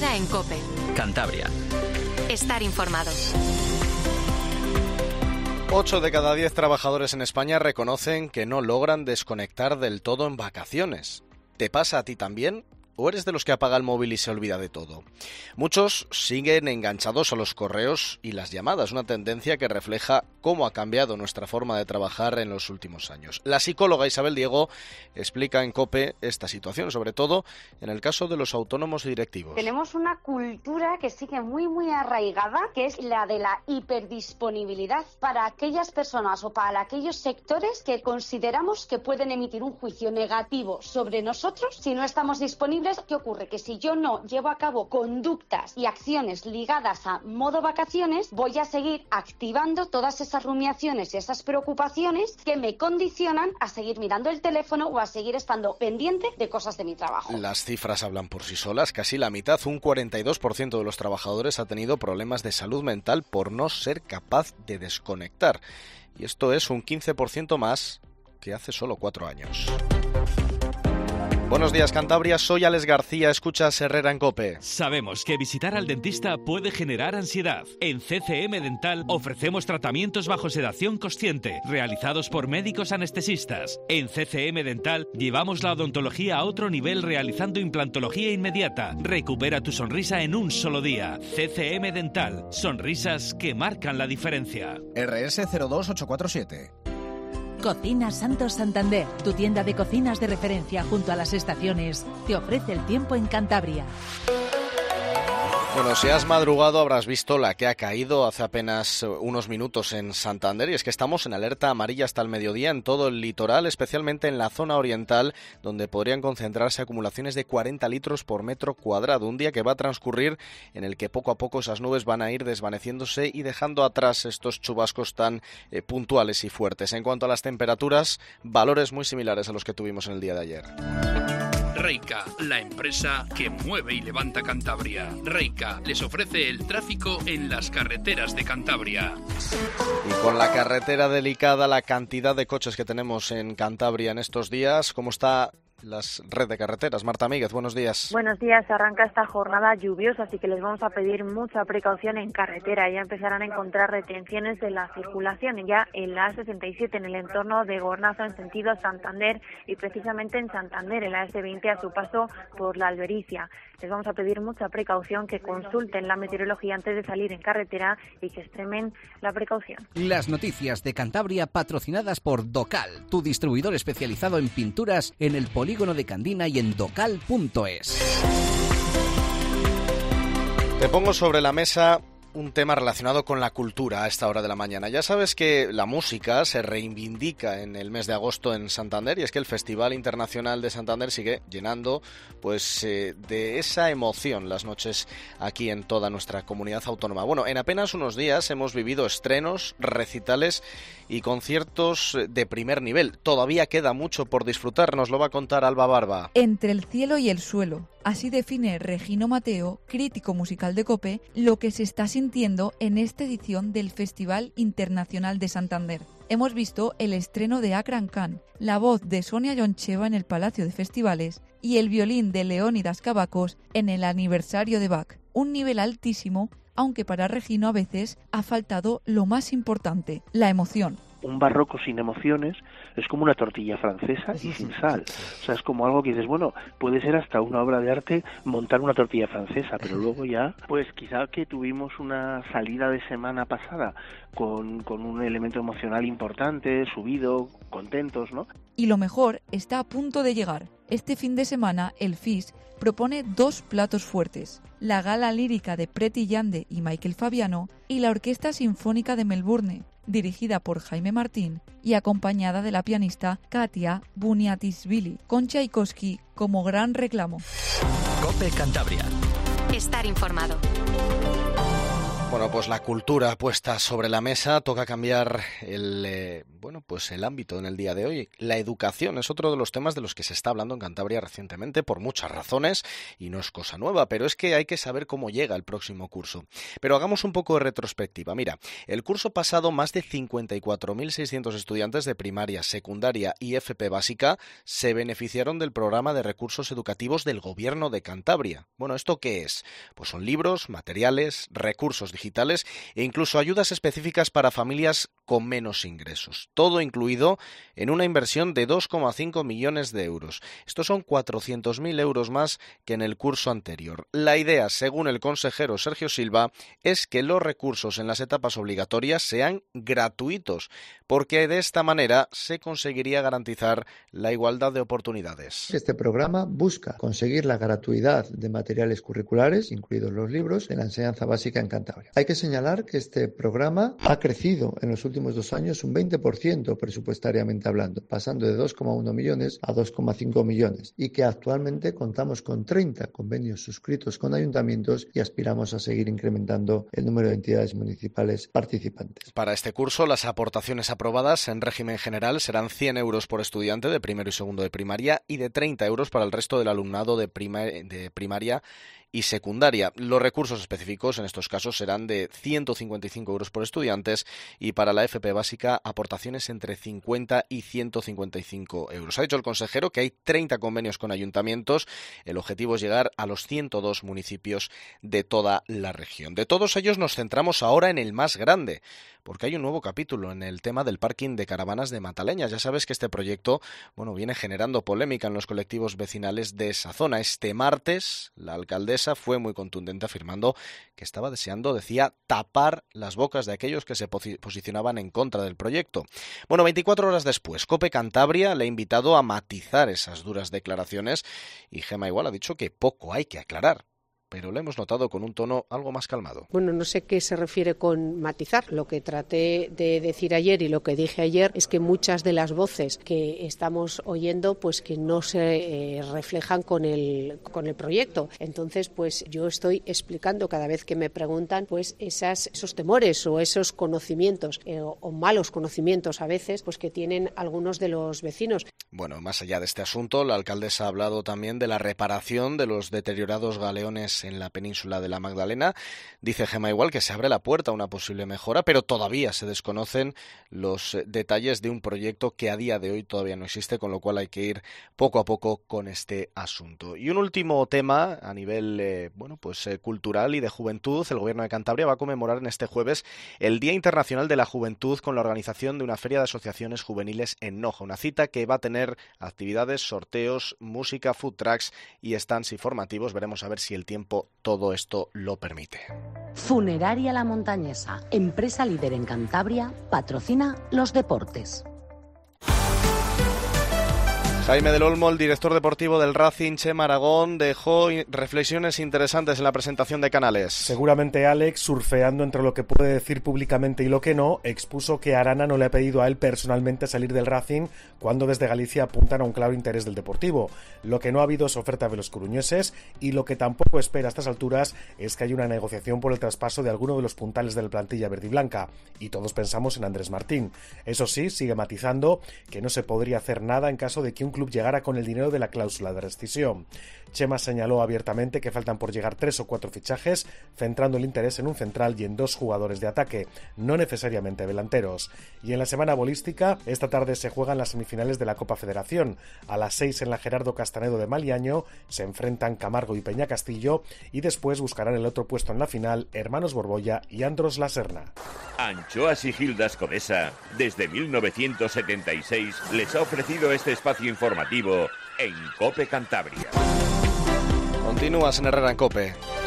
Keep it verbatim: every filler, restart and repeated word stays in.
mañana en COPE. Cantabria. Estar informado. Ocho de cada diez trabajadores en España reconocen que no logran desconectar del todo en vacaciones. ¿Te pasa a ti también? ¿O eres de los que apaga el móvil y se olvida de todo? Muchos siguen enganchados a los correos y las llamadas, una tendencia que refleja cómo ha cambiado nuestra forma de trabajar en los últimos años. La psicóloga Isabel Diego explica en COPE esta situación, sobre todo en el caso de los autónomos y directivos. Tenemos una cultura que sigue muy, muy arraigada, que es la de la hiperdisponibilidad para aquellas personas o para aquellos sectores que consideramos que pueden emitir un juicio negativo sobre nosotros si no estamos disponibles. ¿Qué ocurre? Que si yo no llevo a cabo conductas y acciones ligadas a modo vacaciones, voy a seguir activando todas esas rumiaciones y esas preocupaciones que me condicionan a seguir mirando el teléfono o a seguir estando pendiente de cosas de mi trabajo. Las cifras hablan por sí solas. Casi la mitad, un cuarenta y dos por ciento de los trabajadores ha tenido problemas de salud mental por no ser capaz de desconectar. Y esto es un quince por ciento más que hace solo cuatro años. Buenos días, Cantabria. Soy Alex García. Escuchas Herrera en COPE. Sabemos que visitar al dentista puede generar ansiedad. En C C M Dental ofrecemos tratamientos bajo sedación consciente, realizados por médicos anestesistas. En C C M Dental llevamos la odontología a otro nivel realizando implantología inmediata. Recupera tu sonrisa en un solo día. C C M Dental. Sonrisas que marcan la diferencia. R S cero dos ocho cuatro siete. Cocinas Santos Santander, tu tienda de cocinas de referencia junto a las estaciones, te ofrece el tiempo en Cantabria. Bueno, si has madrugado habrás visto la que ha caído hace apenas unos minutos en Santander, y es que estamos en alerta amarilla hasta el mediodía en todo el litoral, especialmente en la zona oriental, donde podrían concentrarse acumulaciones de cuarenta litros por metro cuadrado. Un día que va a transcurrir en el que poco a poco esas nubes van a ir desvaneciéndose y dejando atrás estos chubascos tan eh, puntuales y fuertes. En cuanto a las temperaturas, valores muy similares a los que tuvimos en el día de ayer. Reica, la empresa que mueve y levanta Cantabria. Reica les ofrece el tráfico en las carreteras de Cantabria. Y con la carretera delicada, la cantidad de coches que tenemos en Cantabria en estos días, ¿cómo está las red de carreteras? Marta Míguez, buenos días. Buenos días, arranca esta jornada lluviosa, así que les vamos a pedir mucha precaución en carretera. Ya empezarán a encontrar retenciones de la circulación ya en la A sesenta y siete en el entorno de Gornazo en sentido Santander y precisamente en Santander en la ese veinte a su paso por la Albericia. Les vamos a pedir mucha precaución, que consulten la meteorología antes de salir en carretera y que extremen la precaución. Las noticias de Cantabria patrocinadas por Docal, tu distribuidor especializado en pinturas en el polígono de Candina y en docal punto es. Te pongo sobre la mesa un tema relacionado con la cultura a esta hora de la mañana. Ya sabes que la música se reivindica en el mes de agosto en Santander, y es que el Festival Internacional de Santander sigue llenando pues eh, de esa emoción las noches aquí en toda nuestra comunidad autónoma. Bueno, en apenas unos días hemos vivido estrenos, recitales y conciertos de primer nivel. Todavía queda mucho por disfrutar, nos lo va a contar Alba Barba. Entre el cielo y el suelo. Así define Regino Mateo, crítico musical de COPE, lo que se está sintiendo en esta edición del Festival Internacional de Santander. Hemos visto el estreno de Akram Khan, la voz de Sonia Yoncheva en el Palacio de Festivales y el violín de Leónidas Cavacos en el aniversario de Bach. Un nivel altísimo, aunque para Regino a veces ha faltado lo más importante, la emoción. Un barroco sin emociones es como una tortilla francesa y sin sal. O sea, es como algo que dices, bueno, puede ser hasta una obra de arte montar una tortilla francesa, pero luego ya, pues quizá que tuvimos una salida de semana pasada con, con un elemento emocional importante, subido, contentos, ¿no? Y lo mejor está a punto de llegar. Este fin de semana el F I S propone dos platos fuertes: la gala lírica de Preti Yande y Michael Fabiano y la Orquesta Sinfónica de Melbourne, dirigida por Jaime Martín y acompañada de la pianista Katia Buniatisvili, con Tchaikovsky como gran reclamo. COPE Cantabria. Estar informado. Bueno, pues la cultura puesta sobre la mesa, toca cambiar el eh, bueno, pues el ámbito en el día de hoy. La educación es otro de los temas de los que se está hablando en Cantabria recientemente por muchas razones y no es cosa nueva, pero es que hay que saber cómo llega el próximo curso. Pero hagamos un poco de retrospectiva. Mira, el curso pasado más de cincuenta y cuatro mil seiscientos estudiantes de primaria, secundaria y F P básica se beneficiaron del programa de recursos educativos del Gobierno de Cantabria. Bueno, ¿esto qué es? Pues son libros, materiales, recursos digitales e incluso ayudas específicas para familias con menos ingresos. Todo incluido en una inversión de dos coma cinco millones de euros. Estos son cuatrocientos mil euros más que en el curso anterior. La idea, según el consejero Sergio Silva, es que los recursos en las etapas obligatorias sean gratuitos, porque de esta manera se conseguiría garantizar la igualdad de oportunidades. Este programa busca conseguir la gratuidad de materiales curriculares, incluidos los libros, de la enseñanza básica en Cantabria. Hay que señalar que este programa ha crecido en los últimos dos años un veinte por ciento presupuestariamente hablando, pasando de dos coma uno millones a dos coma cinco millones, y que actualmente contamos con treinta convenios suscritos con ayuntamientos y aspiramos a seguir incrementando el número de entidades municipales participantes. Para este curso, las aportaciones aprobadas en régimen general serán cien euros por estudiante de primero y segundo de primaria y de treinta euros para el resto del alumnado de, prima, de primaria y secundaria. Los recursos específicos en estos casos serán de ciento cincuenta y cinco euros por estudiantes y para la F P básica aportaciones entre cincuenta y ciento cincuenta y cinco euros. Ha dicho el consejero que hay treinta convenios con ayuntamientos. El objetivo es llegar a los ciento dos municipios de toda la región. De todos ellos nos centramos ahora en el más grande, porque hay un nuevo capítulo en el tema del parking de caravanas de Mataleñas. Ya sabes que este proyecto, bueno, viene generando polémica en los colectivos vecinales de esa zona. Este martes, la alcaldesa fue muy contundente afirmando que estaba deseando, decía, tapar las bocas de aquellos que se posicionaban en contra del proyecto. Bueno, veinticuatro horas después, COPE Cantabria le ha invitado a matizar esas duras declaraciones y Gema igual ha dicho que poco hay que aclarar, pero lo hemos notado con un tono algo más calmado. Bueno, no sé qué se refiere con matizar. Lo que traté de decir ayer y lo que dije ayer es que muchas de las voces que estamos oyendo pues que no se eh, reflejan con el, con el proyecto. Entonces, pues yo estoy explicando cada vez que me preguntan pues esas, esos temores o esos conocimientos eh, o, o malos conocimientos a veces pues que tienen algunos de los vecinos. Bueno, más allá de este asunto, la alcaldesa ha hablado también de la reparación de los deteriorados galeones en la península de la Magdalena. Dice Gema igual que se abre la puerta a una posible mejora, pero todavía se desconocen los detalles de un proyecto que a día de hoy todavía no existe, con lo cual hay que ir poco a poco con este asunto. Y un último tema a nivel eh, bueno, pues eh, cultural y de juventud. El Gobierno de Cantabria va a conmemorar en este jueves el Día Internacional de la Juventud con la organización de una feria de asociaciones juveniles en Noja, una cita que va a tener actividades, sorteos, música, food trucks y stands informativos. Veremos a ver si el tiempo todo esto lo permite. Funeraria La Montañesa, empresa líder en Cantabria, patrocina los deportes. Jaime del Olmo, el director deportivo del Racing, Chema Aragón, dejó reflexiones interesantes en la presentación de Canales. Seguramente Alex, surfeando entre lo que puede decir públicamente y lo que no, expuso que Arana no le ha pedido a él personalmente salir del Racing cuando desde Galicia apuntan a un claro interés del Deportivo. Lo que no ha habido es oferta de los coruñeses y lo que tampoco espera a estas alturas es que haya una negociación por el traspaso de alguno de los puntales de la plantilla verde y blanca. Y todos pensamos en Andrés Martín. Eso sí, sigue matizando que no se podría hacer nada en caso de que un club llegara con el dinero de la cláusula de rescisión. Chema señaló abiertamente que faltan por llegar tres o cuatro fichajes, centrando el interés en un central y en dos jugadores de ataque, no necesariamente delanteros. Y en la semana bolística, esta tarde se juegan las semifinales de la Copa Federación. A las seis en la Gerardo Castanedo de Maliaño se enfrentan Camargo y Peña Castillo y después buscarán el otro puesto en la final Hermanos Borbolla y Andros La Serna. Anchoas y Gildas Codesa, desde mil novecientos setenta y seis, les ha ofrecido este espacio informativo en COPE Cantabria. Continúas en Herrera en COPE.